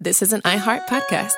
This is an iHeart podcast.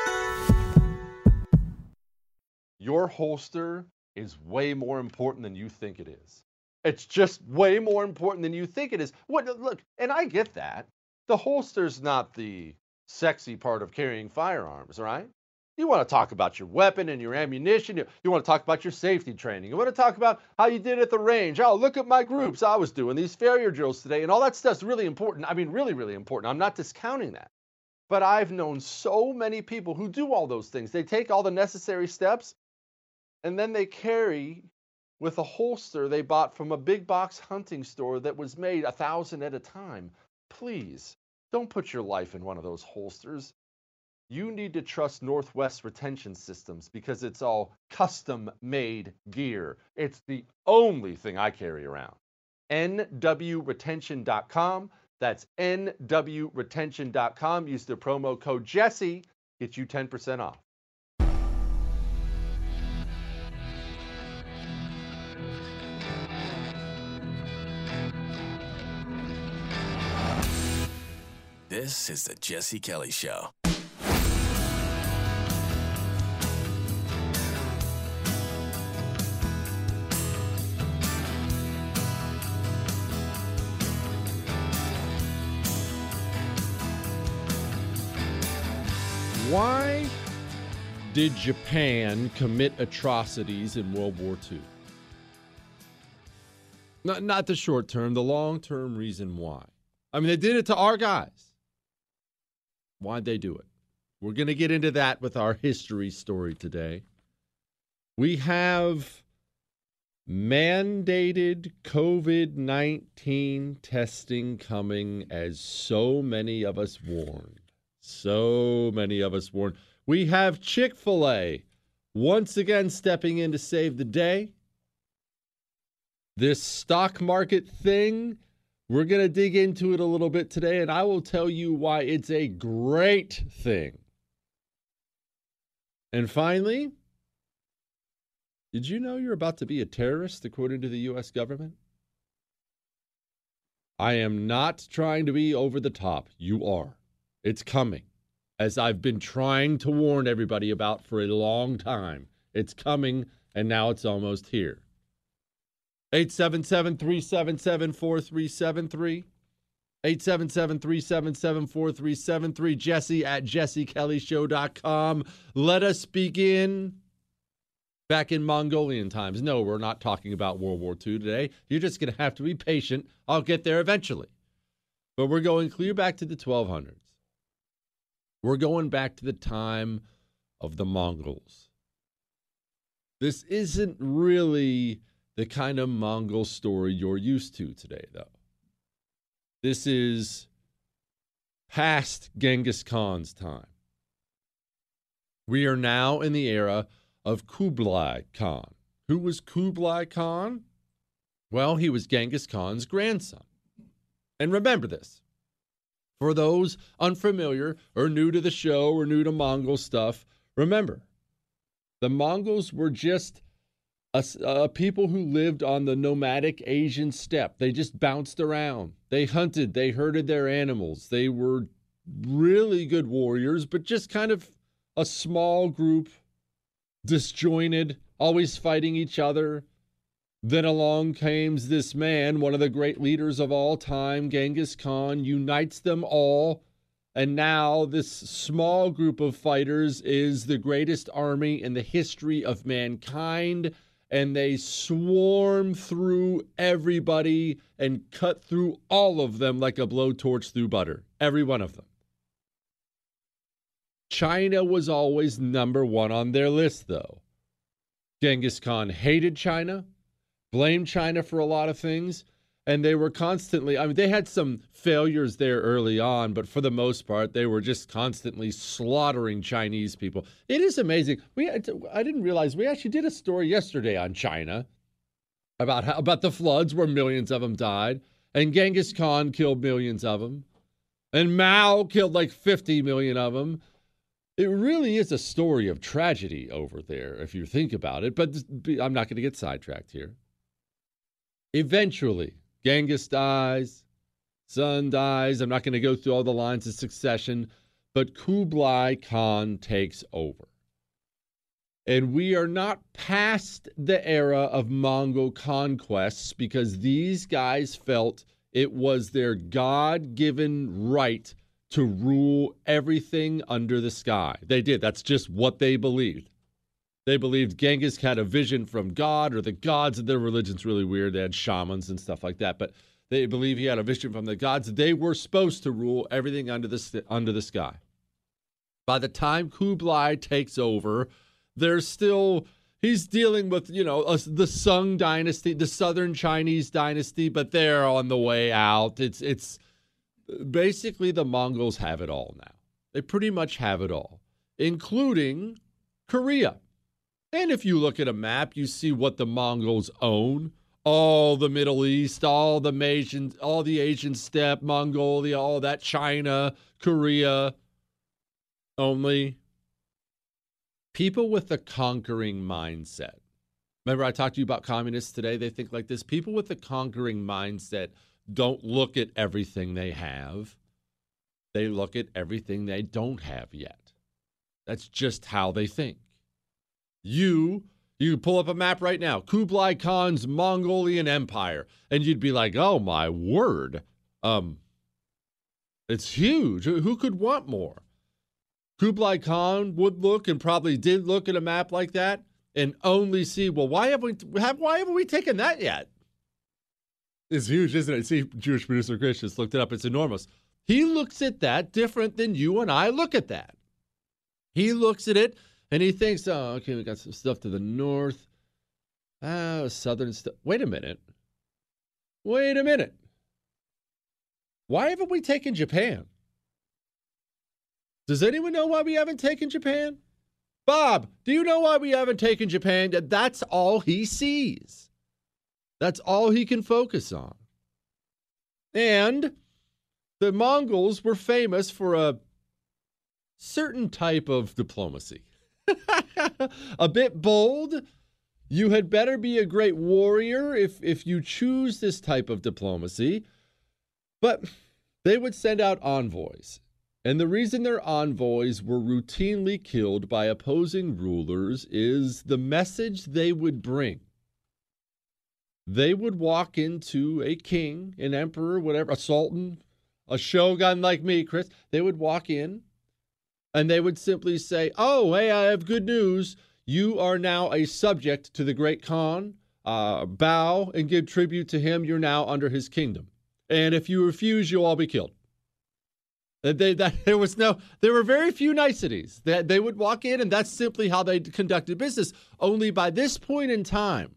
Your holster is way more important than you think it is. It's just way more important than you think it is. Look, and I get that. The holster's not the sexy part of carrying firearms, right? You want to talk about your weapon and your ammunition. You want to talk about your safety training. You want to talk about how you did at the range. Oh, look at my groups. I was doing these failure drills today. And all that stuff's really important. I mean, really, really important. I'm not discounting that. But I've known so many people who do all those things. They take all the necessary steps, and then they carry with a holster they bought from a big box hunting store that was made 1,000 at a time. Please, don't put your life in one of those holsters. You need to trust Northwest Retention Systems because it's all custom-made gear. It's the only thing I carry around. nwretention.com. That's nwretention.com. Use the promo code Jesse. Get you 10% off. This is the Jesse Kelly Show. Why did Japan commit atrocities in World War II? Not the short term, the long term reason why. I mean, they did it to our guys. Why'd they do it? We're going to get into that with our history story today. We have mandated COVID-19 testing coming, as so many of us warned. So many of us warned. We have Chick-fil-A once again stepping in to save the day. This stock market thing, we're going to dig into it a little bit today, and I will tell you why it's a great thing. And finally, did you know you're about to be a terrorist according to the U.S. government? I am not trying to be over the top. You are. It's coming, as I've been trying to warn everybody about for a long time. It's coming, and now it's almost here. 877-377-4373. 877-377-4373. Jesse at jessekellyshow.com. Let us begin back in Mongolian times. No, we're not talking about World War II today. You're just going to have to be patient. I'll get there eventually. But we're going clear back to the 1200s. We're going back to the time of the Mongols. This isn't really the kind of Mongol story you're used to today, though. This is past Genghis Khan's time. We are now in the era of Kublai Khan. Who was Kublai Khan? Well, he was Genghis Khan's grandson. And remember this. For those unfamiliar or new to the show or new to Mongol stuff, remember, the Mongols were just a people who lived on the nomadic Asian steppe. They just bounced around. They hunted. They herded their animals. They were really good warriors, but just kind of a small group, disjointed, always fighting each other. Then along comes this man, one of the great leaders of all time, Genghis Khan, unites them all. And now this small group of fighters is the greatest army in the history of mankind. And they swarm through everybody and cut through all of them like a blowtorch through butter. Every one of them. China was always number one on their list, though. Genghis Khan hated China, blamed China for a lot of things, and they were constantly, they had some failures there early on, but for the most part, they were just constantly slaughtering Chinese people. It is amazing. I didn't realize we actually did a story yesterday on China about the floods where millions of them died, and Genghis Khan killed millions of them, and Mao killed like 50 million of them. It really is a story of tragedy over there, if you think about it, but I'm not going to get sidetracked here. Eventually, Genghis dies, son dies. I'm not going to go through all the lines of succession, but Kublai Khan takes over. And we are not past the era of Mongol conquests because these guys felt it was their God-given right to rule everything under the sky. They did. That's just what they believed. They believed Genghis had a vision from God, or the gods of their religion's really weird. They had shamans and stuff like that. But they believe he had a vision from the gods. They were supposed to rule everything under the sky. By the time Kublai takes over, he's dealing with, the Sung dynasty, the southern Chinese dynasty, but they're on the way out. It's basically the Mongols have it all now. They pretty much have it all, including Korea. And if you look at a map, you see what the Mongols own. All the Middle East, all the Asian steppe, Mongolia, all that, China, Korea. Only people with the conquering mindset. Remember I talked to you about communists today? They think like this. People with the conquering mindset don't look at everything they have. They look at everything they don't have yet. That's just how they think. You pull up a map right now, Kublai Khan's Mongolian Empire, and you'd be like, oh my word. It's huge. Who could want more? Kublai Khan would look and probably did look at a map like that and only see, well, why haven't we taken that yet? It's huge, isn't it? See, Jewish producer Chris just looked it up. It's enormous. He looks at that different than you and I look at that. He looks at it and he thinks, oh, okay, we got some stuff to the north. Southern stuff. Wait a minute. Why haven't we taken Japan? Does anyone know why we haven't taken Japan? Bob, do you know why we haven't taken Japan? That's all he sees. That's all he can focus on. And the Mongols were famous for a certain type of diplomacy. A bit bold. You had better be a great warrior if you choose this type of diplomacy. But they would send out envoys. And the reason their envoys were routinely killed by opposing rulers is the message they would bring. They would walk into a king, an emperor, whatever, a sultan, a shogun like me, Chris. They would walk in and they would simply say, oh, hey, I have good news. You are now a subject to the great Khan. Bow and give tribute to him. You're now under his kingdom. And if you refuse, you'll all be killed. There were very few niceties. They would walk in, and that's simply how they conducted business. Only by this point in time,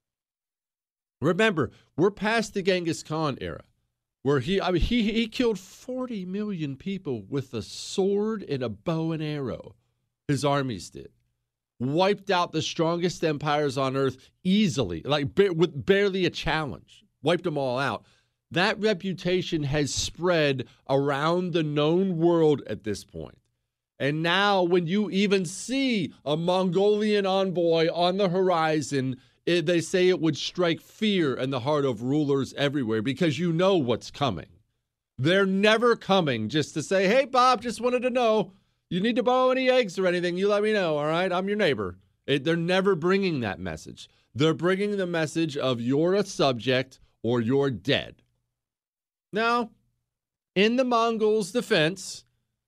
remember, we're past the Genghis Khan era, where he killed 40 million people with a sword and a bow and arrow. His armies did. Wiped out the strongest empires on earth easily, with barely a challenge. Wiped them all out. That reputation has spread around the known world at this point. And now when you even see a Mongolian envoy on the horizon, they say it would strike fear in the heart of rulers everywhere because you know what's coming. They're never coming just to say, hey, Bob, just wanted to know. You need to borrow any eggs or anything, you let me know, all right? I'm your neighbor. They're never bringing that message. They're bringing the message of you're a subject or you're dead. Now, in the Mongols' defense,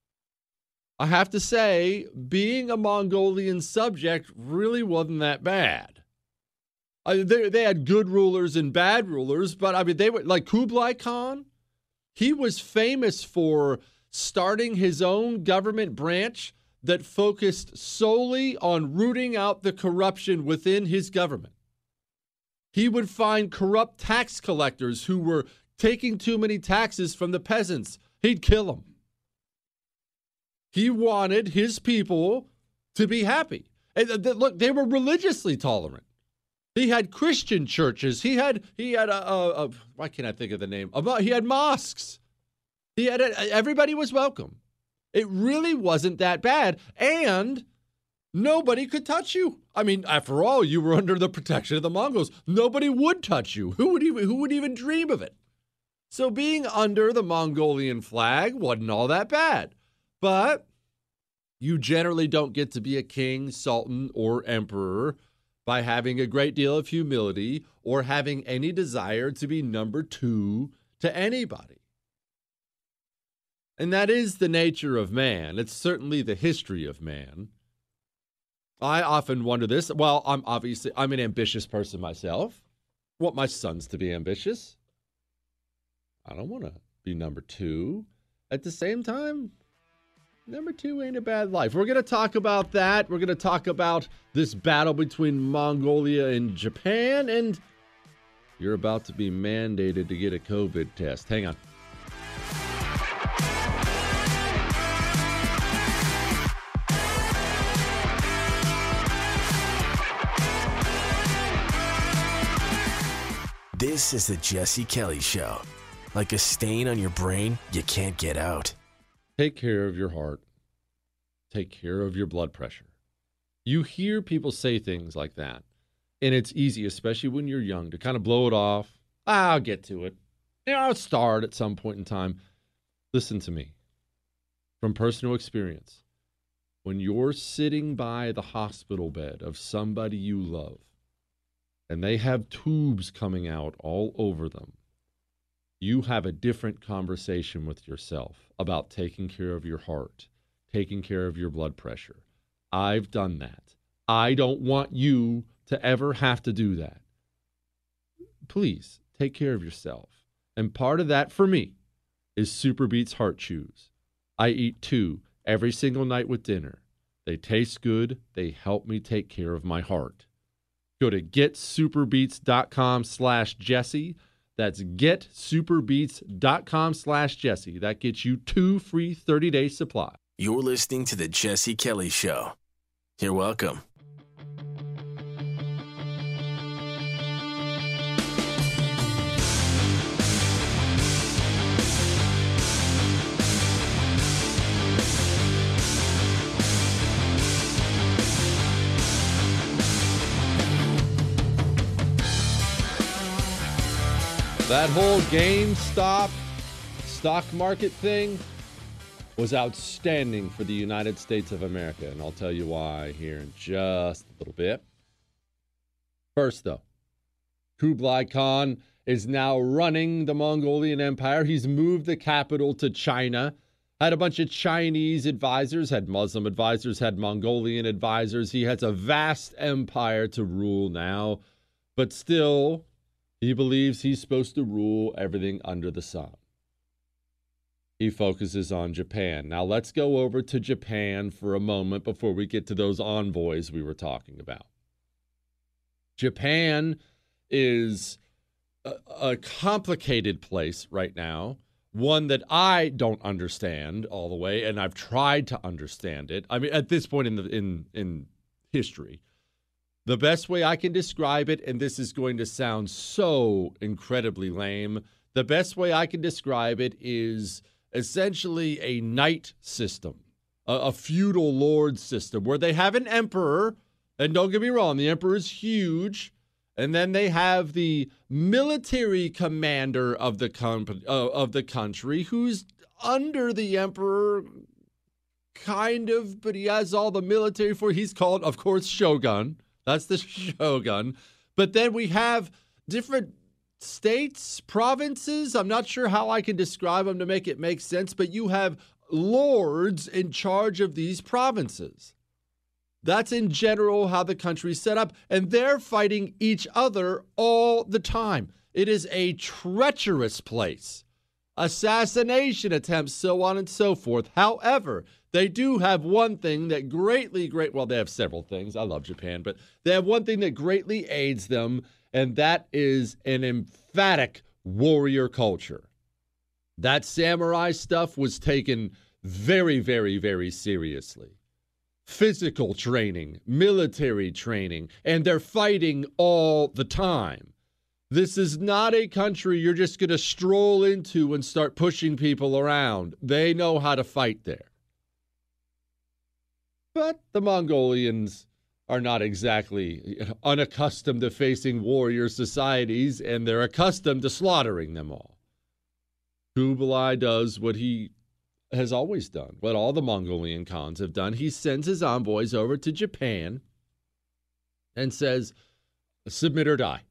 I have to say, being a Mongolian subject really wasn't that bad. They had good rulers and bad rulers, but they were like Kublai Khan. He was famous for starting his own government branch that focused solely on rooting out the corruption within his government. He would find corrupt tax collectors who were taking too many taxes from the peasants. He'd kill them. He wanted his people to be happy. And look, they were religiously tolerant. He had Christian churches. He had why can't I think of the name? He had mosques. Everybody was welcome. It really wasn't that bad. And nobody could touch you. I mean, after all, you were under the protection of the Mongols. Nobody would touch you. Who would even dream of it? So being under the Mongolian flag wasn't all that bad. But you generally don't get to be a king, sultan, or emperor by having a great deal of humility or having any desire to be number two to anybody. And that is the nature of man. It's certainly the history of man. I often wonder this. Well, I'm an ambitious person myself. I want my sons to be ambitious. I don't want to be number two. At the same time, number two ain't a bad life. We're going to talk about that. We're going to talk about this battle between Mongolia and Japan. And you're about to be mandated to get a COVID test. Hang on. This is the Jesse Kelly Show. Like a stain on your brain, you can't get out. Take care of your heart. Take care of your blood pressure. You hear people say things like that, and it's easy, especially when you're young, to kind of blow it off. I'll get to it. I'll start at some point in time. Listen to me. From personal experience, when you're sitting by the hospital bed of somebody you love, and they have tubes coming out all over them, you have a different conversation with yourself about taking care of your heart, taking care of your blood pressure. I've done that. I don't want you to ever have to do that. Please take care of yourself. And part of that for me is SuperBeets Heart Chews. I eat 2 every single night with dinner. They taste good. They help me take care of my heart. Go to getsuperbeets.com/Jesse. That's getsuperbeets.com/Jesse. That gets you 2 free 30-day supply. You're listening to the Jesse Kelly Show. You're welcome. That whole GameStop stock market thing was outstanding for the United States of America, and I'll tell you why here in just a little bit. First, though, Kublai Khan is now running the Mongolian Empire. He's moved the capital to China, had a bunch of Chinese advisors, had Muslim advisors, had Mongolian advisors. He has a vast empire to rule now, but still, he believes he's supposed to rule everything under the sun. He focuses on Japan. Now let's go over to Japan for a moment before we get to those envoys we were talking about. Japan is a complicated place right now, one that I don't understand all the way, and I've tried to understand it. I mean, at this point in history, the best way I can describe it, and this is going to sound so incredibly lame, the best way I can describe it is essentially a knight system, a feudal lord system, where they have an emperor, and don't get me wrong, the emperor is huge, and then they have the military commander of the country who's under the emperor, kind of, but he has all the military for. He's called, of course, shogun. That's the shogun. But then we have different states, provinces. I'm not sure how I can describe them to make it make sense, but you have lords in charge of these provinces. That's in general how the country's set up, and they're fighting each other all the time. It is a treacherous place. Assassination attempts, so on and so forth. However, they do have one thing that well, they have several things. I love Japan, but they have one thing that greatly aids them, and that is an emphatic warrior culture. That samurai stuff was taken very, very, very seriously. Physical training, military training, and they're fighting all the time. This is not a country you're just going to stroll into and start pushing people around. They know how to fight there. But the Mongolians are not exactly unaccustomed to facing warrior societies, and they're accustomed to slaughtering them all. Kublai does what he has always done, what all the Mongolian Khans have done. He sends his envoys over to Japan and says, submit or die.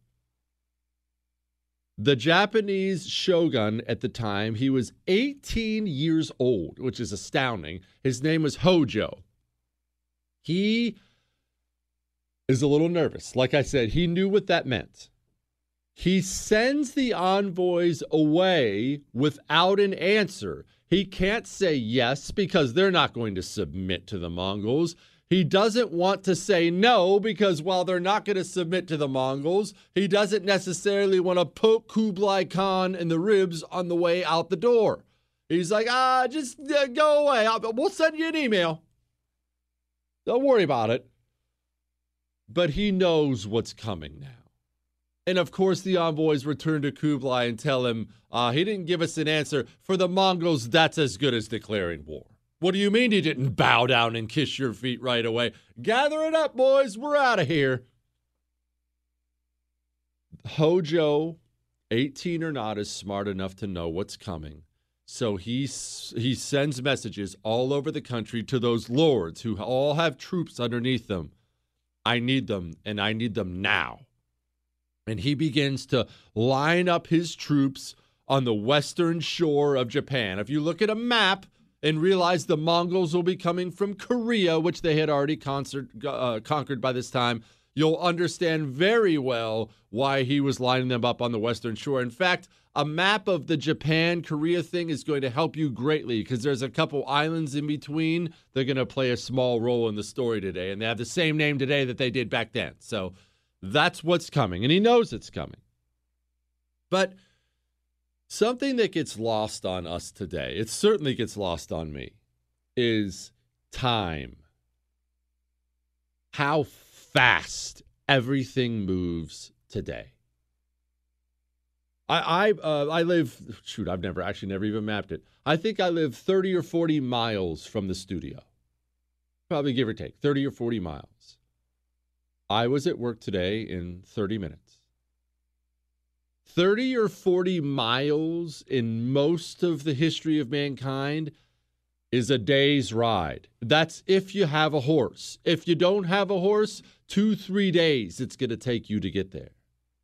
The Japanese shogun at the time, he was 18 years old, which is astounding. His name was Hojo. He is a little nervous. Like I said, he knew what that meant. He sends the envoys away without an answer. He can't say yes because they're not going to submit to the Mongols. He doesn't want to say no because while they're not going to submit to the Mongols, he doesn't necessarily want to poke Kublai Khan in the ribs on the way out the door. He's like, just go away. We'll send you an email. Don't worry about it. But he knows what's coming now. And of course, the envoys return to Kublai and tell him he didn't give us an answer. For the Mongols, that's as good as declaring war. What do you mean you didn't bow down and kiss your feet right away? Gather it up, boys. We're out of here. Hojo, 18 or not, is smart enough to know what's coming. So he sends messages all over the country to those lords who all have troops underneath them. I need them, and I need them now. And he begins to line up his troops on the western shore of Japan. If you look at a map and realize the Mongols will be coming from Korea, which they had already conquered by this time, you'll understand very well why he was lining them up on the western shore. In fact, a map of the Japan-Korea thing is going to help you greatly because there's a couple islands in between. They're going to play a small role in the story today, and they have the same name today that they did back then. So that's what's coming, and he knows it's coming. But something that gets lost on us today, it certainly gets lost on me, is time. How fast everything moves today. I live, I've never even mapped it. I think I live 30 or 40 miles from the studio. Probably give or take, 30 or 40 miles. I was at work today in 30 minutes. 30 or 40 miles in most of the history of mankind is a day's ride. That's if you have a horse. If you don't have a horse, 2-3 days it's going to take you to get there.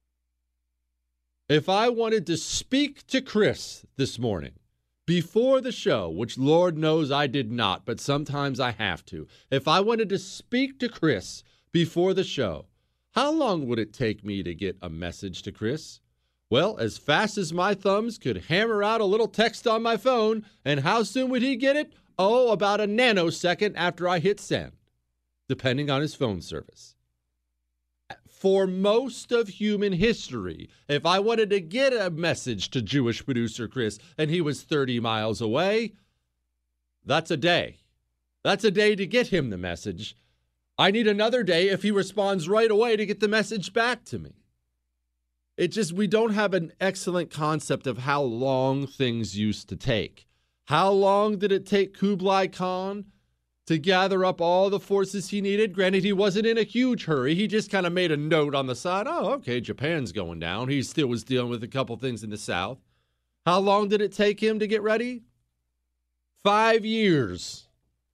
If I wanted to speak to Chris this morning before the show, which Lord knows I did not, but sometimes I have to. If I wanted to speak to Chris before the show, how long would it take me to get a message to Chris? Well, as fast as my thumbs could hammer out a little text on my phone, and how soon would he get it? Oh, about a nanosecond after I hit send, depending on his phone service. For most of human history, if I wanted to get a message to Jewish producer Chris and he was 30 miles away, that's a day. That's a day to get him the message. I need another day if he responds right away to get the message back to me. We don't have an excellent concept of how long things used to take. How long did it take Kublai Khan to gather up all the forces he needed? Granted, he wasn't in a huge hurry. He just kind of made a note on the side. Oh, okay, Japan's going down. He still was dealing with a couple things in the south. How long did it take him to get ready? 5 years.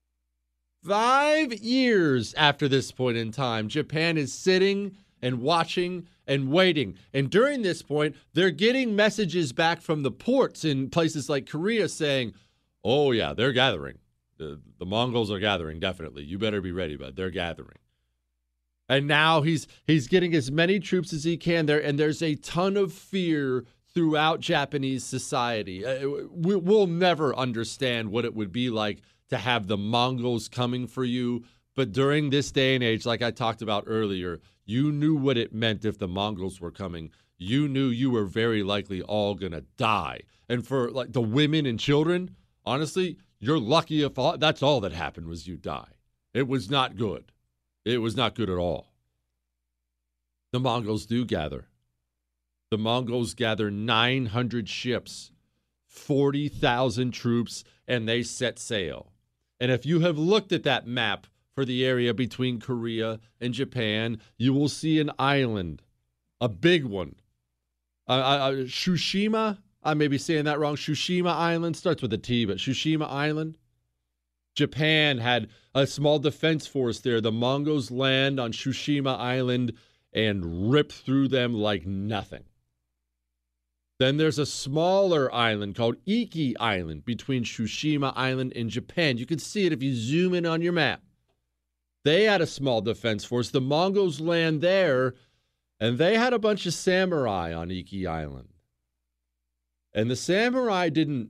5 years after this point in time, Japan is sitting and watching and waiting. And during this point, they're getting messages back from the ports in places like Korea saying, oh, yeah, they're gathering. The Mongols are gathering, definitely. You better be ready, bud. They're gathering. And now he's getting as many troops as he can there, and there's a ton of fear throughout Japanese society. We'll never understand what it would be like to have the Mongols coming for you. But during this day and age, like I talked about earlier, you knew what it meant if the Mongols were coming. You knew you were very likely all going to die. And for like the women and children, honestly, you're lucky if that's all that happened was you die. It was not good. It was not good at all. The Mongols do gather. The Mongols gather 900 ships, 40,000 troops, and they set sail. And if you have looked at that map for the area between Korea and Japan, you will see an island, a big one. Tsushima, I may be saying that wrong. Tsushima Island starts with a T, but Tsushima Island. Japan had a small defense force there. The Mongols land on Tsushima Island and rip through them like nothing. Then there's a smaller island called Iki Island between Tsushima Island and Japan. You can see it if you zoom in on your map. They had a small defense force. The Mongols land there, and they had a bunch of samurai on Iki Island. And the samurai didn't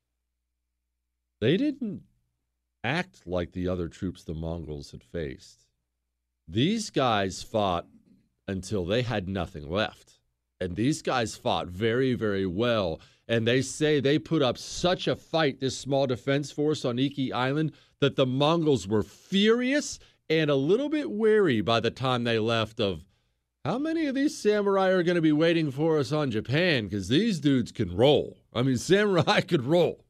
act like the other troops the Mongols had faced. These guys fought until they had nothing left. And these guys fought very, very well. And they say they put up such a fight, this small defense force on Iki Island, that the Mongols were furious and a little bit wary by the time they left of how many of these samurai are going to be waiting for us on Japan, because these dudes can roll. I mean, samurai could roll.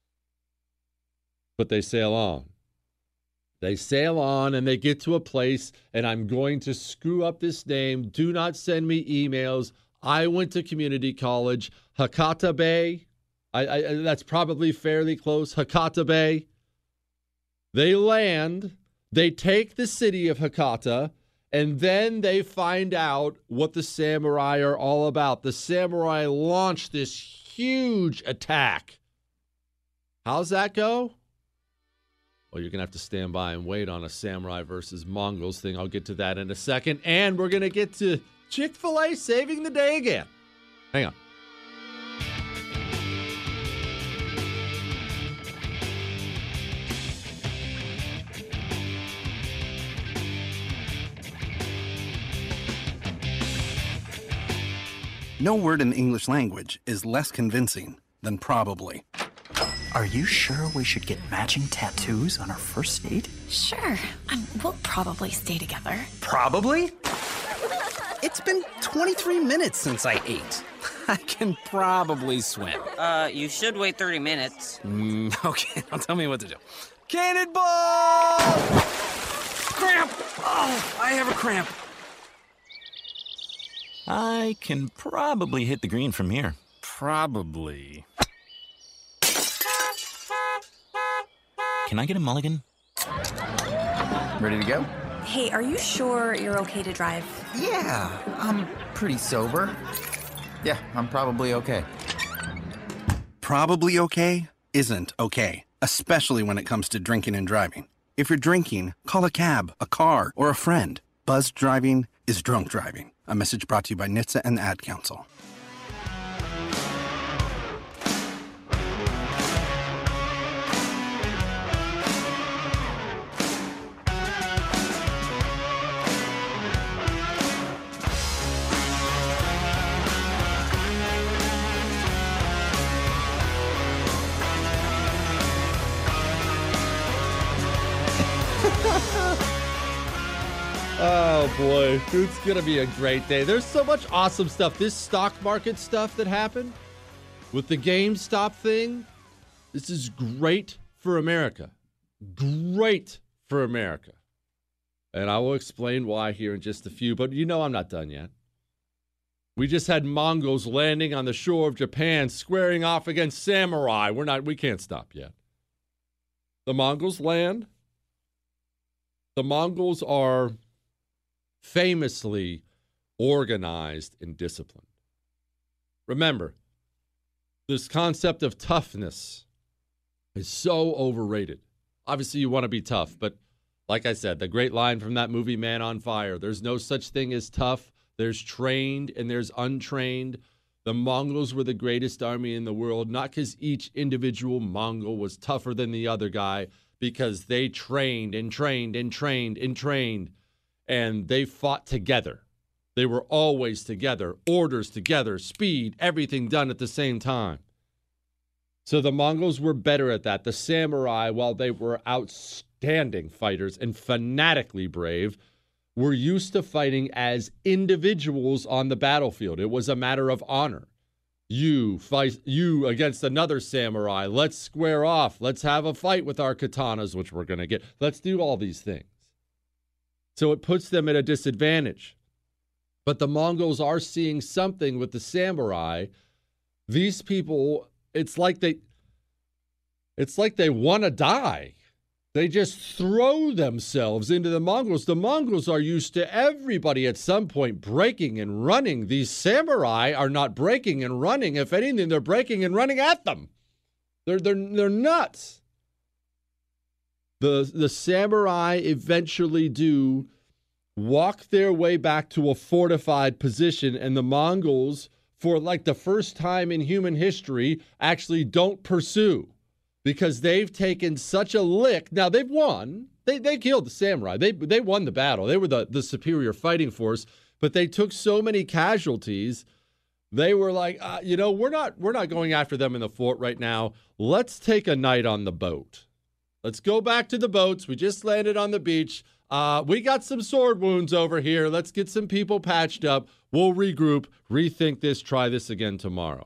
But they sail on. They sail on and they get to a place, and I'm going to screw up this name. Do not send me emails. I went to community college. Hakata Bay. That's probably fairly close. Hakata Bay. They land. They take the city of Hakata, and then they find out what the samurai are all about. The samurai launch this huge attack. How's that go? Well, you're going to have to stand by and wait on a samurai versus Mongols thing. I'll get to that in a second. And we're going to get to Chick-fil-A saving the day again. Hang on. No word in the English language is less convincing than probably. Are you sure we should get matching tattoos on our first date? Sure. We'll probably stay together. Probably? It's been 23 minutes since I ate. I can probably swim. You should wait 30 minutes. Okay, now tell me what to do. Cannonball! Cramp! Oh, I have a cramp. I can probably hit the green from here. Probably. Can I get a mulligan? Ready to go? Hey, are you sure you're okay to drive? Yeah, I'm pretty sober. Yeah, I'm probably okay. Probably okay isn't okay, especially when it comes to drinking and driving. If you're drinking, call a cab, a car, or a friend. Buzzed driving is drunk driving. A message brought to you by NHTSA and the Ad Council. Oh, boy. It's going to be a great day. There's so much awesome stuff. This stock market stuff that happened with the GameStop thing, this is great for America. Great for America. And I will explain why here in just a few, but you know I'm not done yet. We just had Mongols landing on the shore of Japan, squaring off against samurai. We can't stop yet. The Mongols land. The Mongols are famously organized and disciplined. Remember, this concept of toughness is so overrated. Obviously, you want to be tough, but like I said, the great line from that movie, Man on Fire, there's no such thing as tough. There's trained and there's untrained. The Mongols were the greatest army in the world, not because each individual Mongol was tougher than the other guy, because they trained and trained and trained and trained, and they fought together. They were always together, orders together, speed, everything done at the same time. So the Mongols were better at that. The samurai, while they were outstanding fighters and fanatically brave, were used to fighting as individuals on the battlefield. It was a matter of honor. You fight you against another samurai. Let's square off. Let's have a fight with our katanas, which we're going to get. Let's do all these things. So it puts them at a disadvantage. But the Mongols are seeing something with the samurai These people, it's like they want to die. They just throw themselves into the Mongols. The Mongols are used to everybody at some point breaking and running. These samurai are not breaking and running. If anything, they're breaking and running at them. They're nuts. The samurai eventually do walk their way back to a fortified position, and the Mongols, for like the first time in human history, actually don't pursue. Because they've taken such a lick. Now, they've won. They killed the samurai. They won the battle. They were the superior fighting force. But they took so many casualties. They were like, we're not going after them in the fort right now. Let's take a night on the boat. Let's go back to the boats. We just landed on the beach. We got some sword wounds over here. Let's get some people patched up. We'll regroup, rethink this, try this again tomorrow.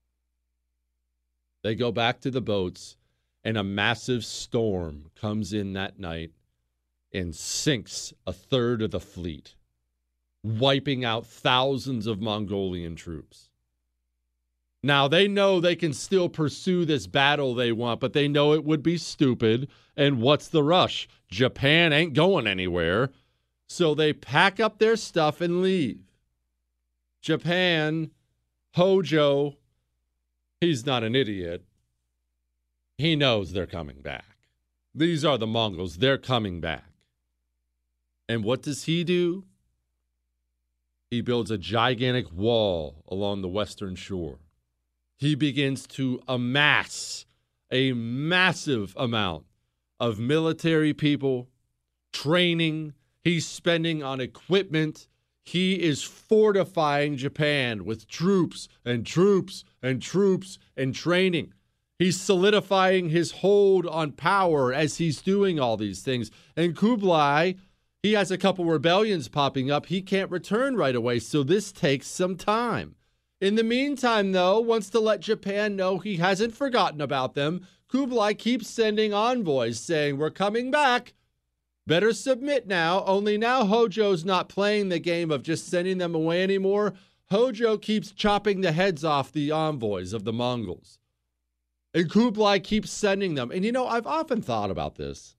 They go back to the boats. And a massive storm comes in that night and sinks a third of the fleet, wiping out thousands of Mongolian troops. Now, they know they can still pursue this battle they want, but they know it would be stupid. And what's the rush? Japan ain't going anywhere. So they pack up their stuff and leave. Japan, Hojo, he's not an idiot. He knows they're coming back. These are the Mongols. They're coming back. And what does he do? He builds a gigantic wall along the western shore. He begins to amass a massive amount of military people, training. He's spending on equipment. He is fortifying Japan with troops and troops and troops and training. He's solidifying his hold on power as he's doing all these things. And Kublai, he has a couple rebellions popping up. He can't return right away, so this takes some time. In the meantime, though, wants to let Japan know he hasn't forgotten about them. Kublai keeps sending envoys saying, we're coming back. Better submit now. Only now Hojo's not playing the game of just sending them away anymore. Hojo keeps chopping the heads off the envoys of the Mongols. And Kublai keeps sending them. And I've often thought about this.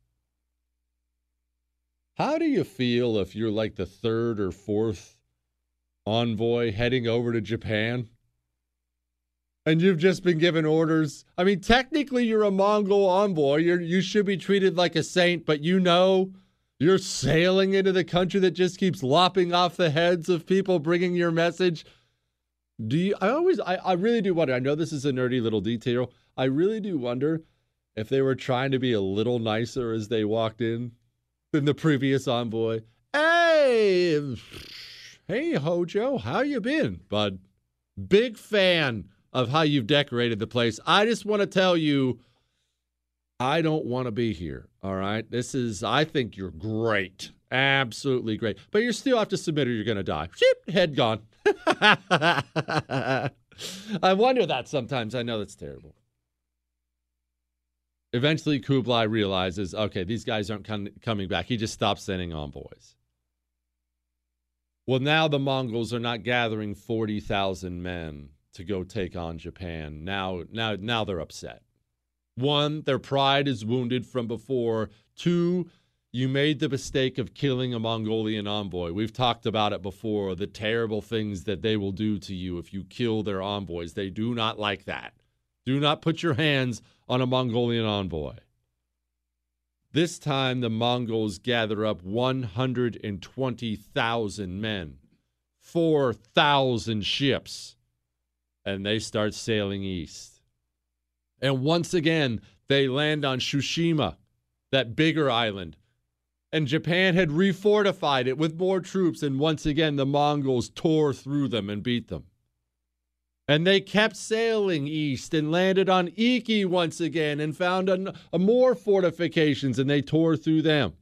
How do you feel if you're like the third or fourth envoy heading over to Japan? And you've just been given orders. I mean, technically you're a Mongol envoy. You should be treated like a saint, but you're sailing into the country that just keeps lopping off the heads of people bringing your message. I really do wonder. I know this is a nerdy little detail. I really do wonder if they were trying to be a little nicer as they walked in than the previous envoy. Hey, Hojo, how you been, bud? Big fan of how you've decorated the place. I just want to tell you, I don't want to be here, all right? I think you're great. Absolutely great. But you still have to submit or you're going to die. Sheep, head gone. I wonder that sometimes. I know that's terrible. Eventually, Kublai realizes, okay, these guys aren't coming back. He just stops sending envoys. Well, now the Mongols are not gathering 40,000 men to go take on Japan. Now they're upset. One, their pride is wounded from before. Two, you made the mistake of killing a Mongolian envoy. We've talked about it before, the terrible things that they will do to you if you kill their envoys. They do not like that. Do not put your hands on a Mongolian envoy. This time, the Mongols gather up 120,000 men, 4,000 ships, and they start sailing east. And once again, they land on Tsushima, that bigger island. And Japan had refortified it with more troops, and once again, the Mongols tore through them and beat them. And they kept sailing east and landed on Iki once again and found more fortifications, and they tore through them.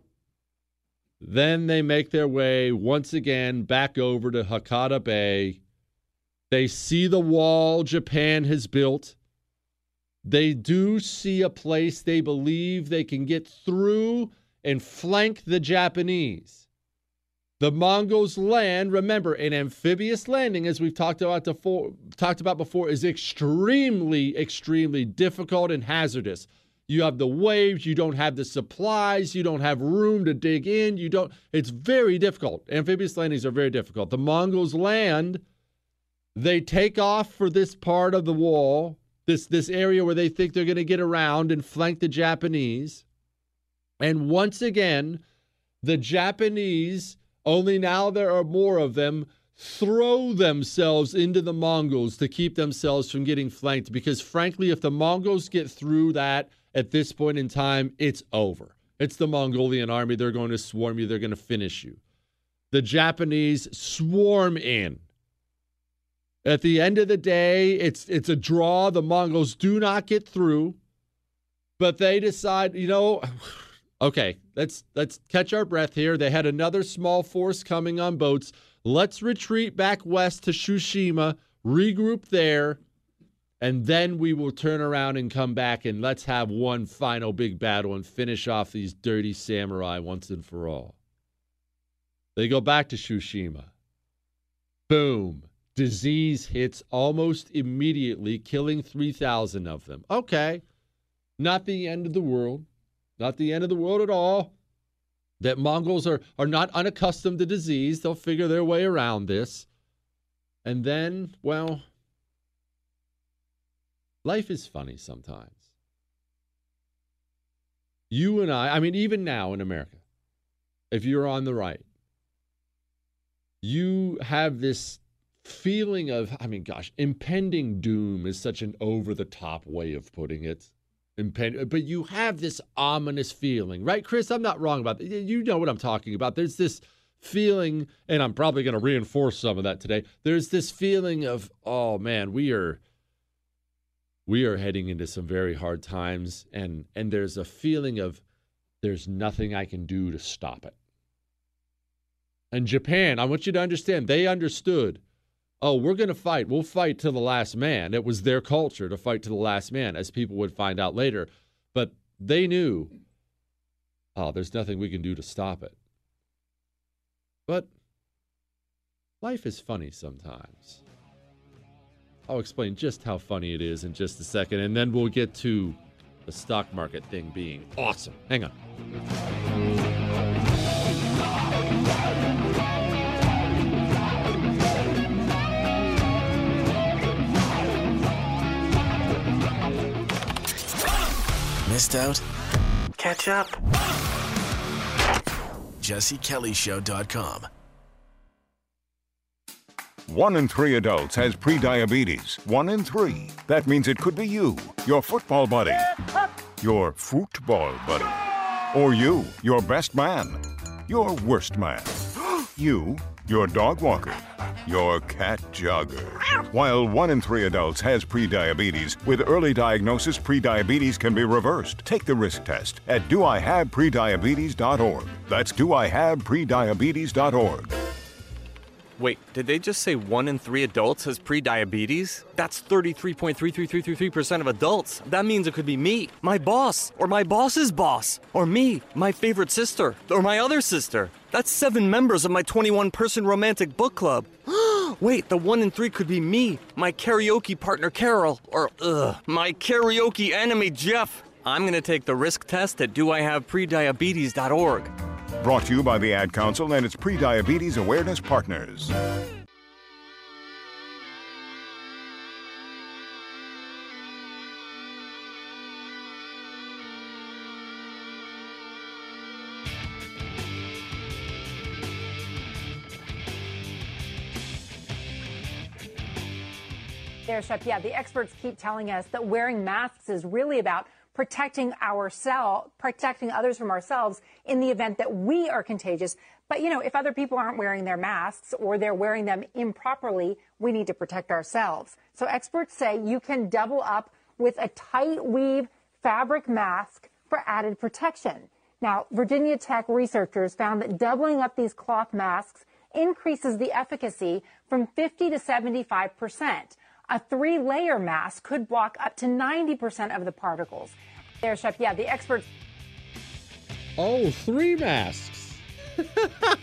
Then they make their way once again back over to Hakata Bay. They see the wall Japan has built. They do see a place they believe they can get through and flank the Japanese. The Mongols land, remember, an amphibious landing, as we've talked about before, is extremely, extremely difficult and hazardous. You have the waves, you don't have the supplies, you don't have room to dig in, it's very difficult. Amphibious landings are very difficult. The Mongols land, they take off for this part of the wall, this area where they think they're going to get around and flank the Japanese. And once again, the Japanese, only now there are more of them, throw themselves into the Mongols to keep themselves from getting flanked. Because frankly, if the Mongols get through that at this point in time, it's over. It's the Mongolian army. They're going to swarm you. They're going to finish you. The Japanese swarm in. At the end of the day, it's a draw. The Mongols do not get through, but they decide, okay, let's catch our breath here. They had another small force coming on boats. Let's retreat back west to Tsushima, regroup there, and then we will turn around and come back and let's have one final big battle and finish off these dirty samurai once and for all. They go back to Tsushima. Boom. Disease hits almost immediately, killing 3,000 of them. Okay, not the end of the world. Not the end of the world at all. That Mongols are not unaccustomed to disease. They'll figure their way around this. And then, well, life is funny sometimes. You and I mean, even now in America, if you're on the right, you have this feeling of, impending doom is such an over-the-top way of putting it. But you have this ominous feeling, right, Chris? I'm not wrong about that. You know what I'm talking about. There's this feeling, and I'm probably going to reinforce some of that today. There's this feeling of, oh, man, we are heading into some very hard times, and there's a feeling of there's nothing I can do to stop it. And Japan, I want you to understand, they understood, oh, we're going to fight. We'll fight to the last man. It was their culture to fight to the last man, as people would find out later. But they knew, oh, there's nothing we can do to stop it. But life is funny sometimes. I'll explain just how funny it is in just a second, and then we'll get to the stock market thing being awesome. Hang on. Missed out? Catch up. JesseKellyShow.com. 1 in 3 adults has prediabetes. 1 in 3. That means it could be you, your football buddy, your football buddy, or you, your best man, your worst man, you, your dog walker, your cat jogger. While 1 in 3 adults has prediabetes, with early diagnosis, prediabetes can be reversed. Take the risk test at doihaveprediabetes.org. That's doihaveprediabetes.org. Wait, did they just say 1 in 3 adults has prediabetes? That's 33.33333% of adults. That means it could be me, my boss, or my boss's boss, or me, my favorite sister, or my other sister. That's 7 members of my 21-person romantic book club. Wait, the 1 in 3 could be me, my karaoke partner Carol, or my karaoke enemy Jeff. I'm gonna take the risk test at doihaveprediabetes.org. Brought to you by the Ad Council and its Prediabetes Awareness Partners. There, Shep. Yeah, the experts keep telling us that wearing masks is really about protecting others from ourselves in the event that we are contagious. But, if other people aren't wearing their masks or they're wearing them improperly, we need to protect ourselves. So experts say you can double up with a tight weave fabric mask for added protection. Now, Virginia Tech researchers found that doubling up these cloth masks increases the efficacy from 50 to 75%. A 3-layer mask could block up to 90% of the particles. There, Shep. Yeah, the experts. Oh, 3 masks.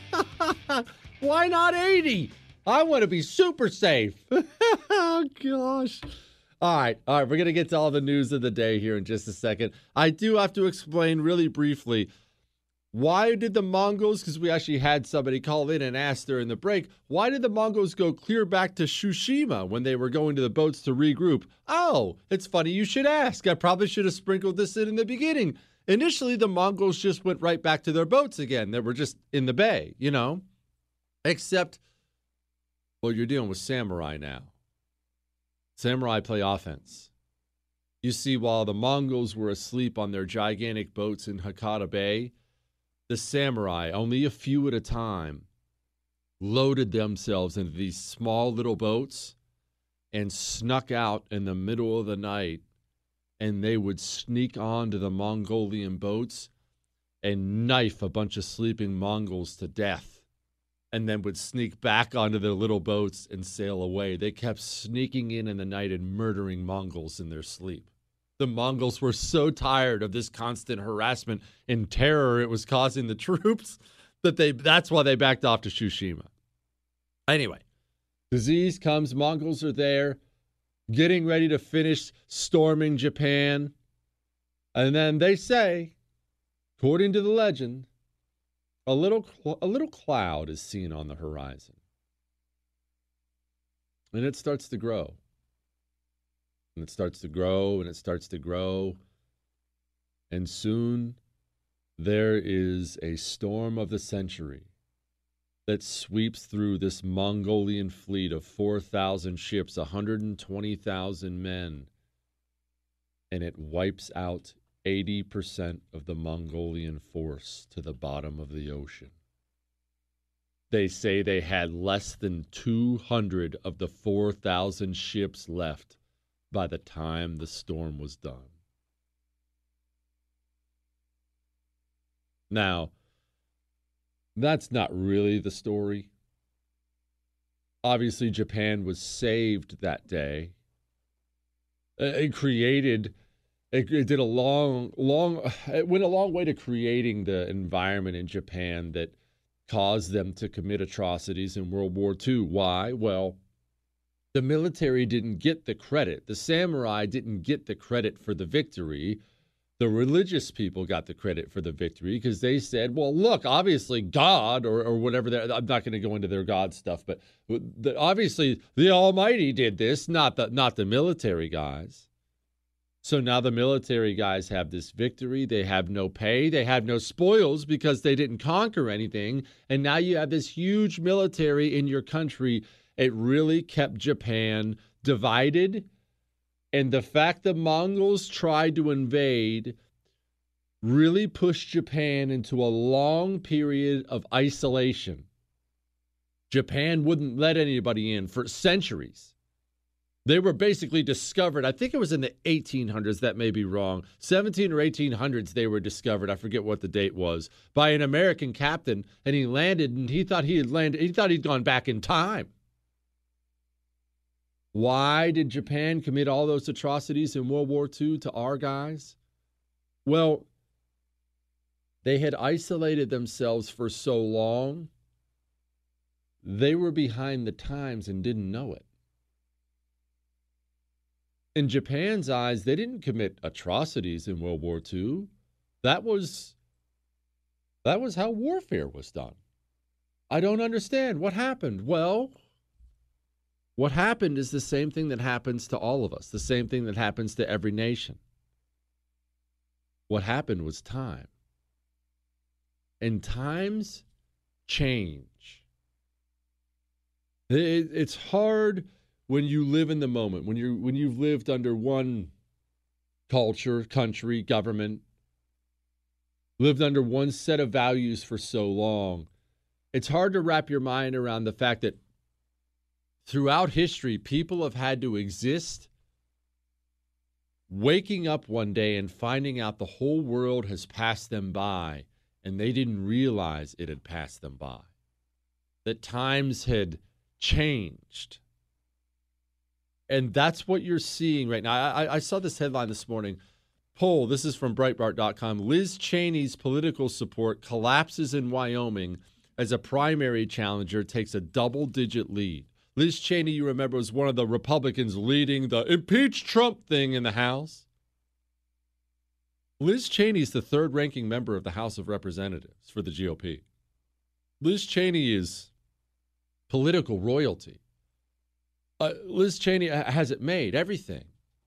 Why not 80? I want to be super safe. Oh, gosh. All right. We're going to get to all the news of the day here in just a second. I do have to explain really briefly, why did the Mongols, because we actually had somebody call in and ask during the break, why did the Mongols go clear back to Tsushima when they were going to the boats to regroup? Oh, it's funny you should ask. I probably should have sprinkled this in the beginning. Initially, the Mongols just went right back to their boats again. They were just in the bay, you know. Except, well, you're dealing with samurai now. Samurai play offense. You see, while the Mongols were asleep on their gigantic boats in Hakata Bay, the samurai, only a few at a time, loaded themselves into these small little boats and snuck out in the middle of the night, and they would sneak onto the Mongolian boats and knife a bunch of sleeping Mongols to death, and then would sneak back onto their little boats and sail away. They kept sneaking in the night and murdering Mongols in their sleep. The Mongols were so tired of this constant harassment and terror it was causing the troops that's why they backed off to Tsushima. Anyway, disease comes, Mongols are there, getting ready to finish storming Japan. And then they say, according to the legend, a little cloud is seen on the horizon. And it starts to grow. And it starts to grow, and it starts to grow. And soon there is a storm of the century that sweeps through this Mongolian fleet of 4,000 ships, 120,000 men, and it wipes out 80% of the Mongolian force to the bottom of the ocean. They say they had less than 200 of the 4,000 ships left by the time the storm was done. Now, that's not really the story. Obviously, Japan was saved that day. It did a long, it went a long way to creating the environment in Japan that caused them to commit atrocities in World War II. Why? Well, the military didn't get the credit. The samurai didn't get the credit for the victory. The religious people got the credit for the victory because they said, well, look, obviously God or whatever, I'm not going to go into their God stuff, but obviously the Almighty did this, not the military guys. So now the military guys have this victory. They have no pay. They have no spoils because they didn't conquer anything. And now you have this huge military in your country. It really kept Japan divided. And the fact the Mongols tried to invade really pushed Japan into a long period of isolation. Japan wouldn't let anybody in for centuries. They were basically discovered, I think it was in the 1800s, that may be wrong, 17 or 1800s they were discovered, I forget what the date was, by an American captain, and he landed, and he thought he'd gone back in time. Why did Japan commit all those atrocities in World War II to our guys? Well, they had isolated themselves for so long, they were behind the times and didn't know it. In Japan's eyes, they didn't commit atrocities in World War II. That was how warfare was done. I don't understand. What happened? Well, what happened is the same thing that happens to all of us, the same thing that happens to every nation. What happened was time. And times change. It's hard when you live in the moment, when you've lived under one culture, country, government, lived under one set of values for so long. It's hard to wrap your mind around the fact that throughout history, people have had to exist, waking up one day and finding out the whole world has passed them by, and they didn't realize it had passed them by, that times had changed. And that's what you're seeing right now. I saw this headline this morning. Poll, this is from Breitbart.com. Liz Cheney's political support collapses in Wyoming as a primary challenger takes a double-digit lead. Liz Cheney, you remember, was one of the Republicans leading the impeach Trump thing in the House. Liz Cheney is the third-ranking member of the House of Representatives for the GOP. Liz Cheney is political royalty. Liz Cheney has it made, everything.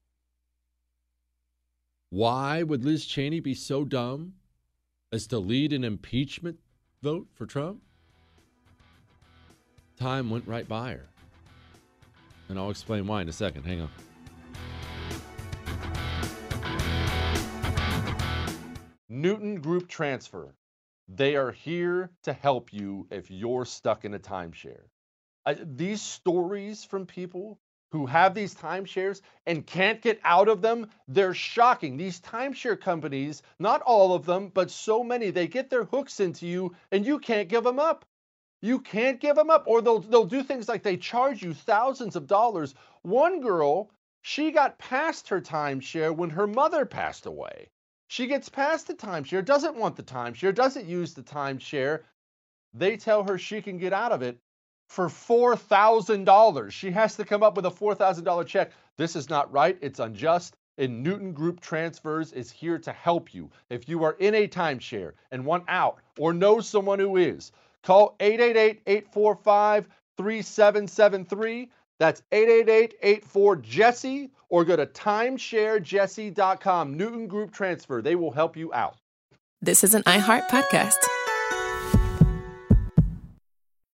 Why would Liz Cheney be so dumb as to lead an impeachment vote for Trump? Time went right by her. And I'll explain why in a second. Hang on. Newton Group Transfer. They are here to help you if you're stuck in a timeshare. These stories from people who have these timeshares and can't get out of them, they're shocking. These timeshare companies, not all of them, but so many, they get their hooks into you and you can't give them up. You can't give them up. Or they'll do things like they charge you thousands of dollars. One girl, she got past her timeshare when her mother passed away. She gets past the timeshare, doesn't want the timeshare, doesn't use the timeshare. They tell her she can get out of it for $4,000. She has to come up with a $4,000 check. This is not right. It's unjust. And Newton Group Transfers is here to help you. If you are in a timeshare and want out or know someone who is, call 888-845-3773. That's 888-84-JESSE, or go to timesharejesse.com. Newton Group Transfer. They will help you out. This is an iHeart podcast.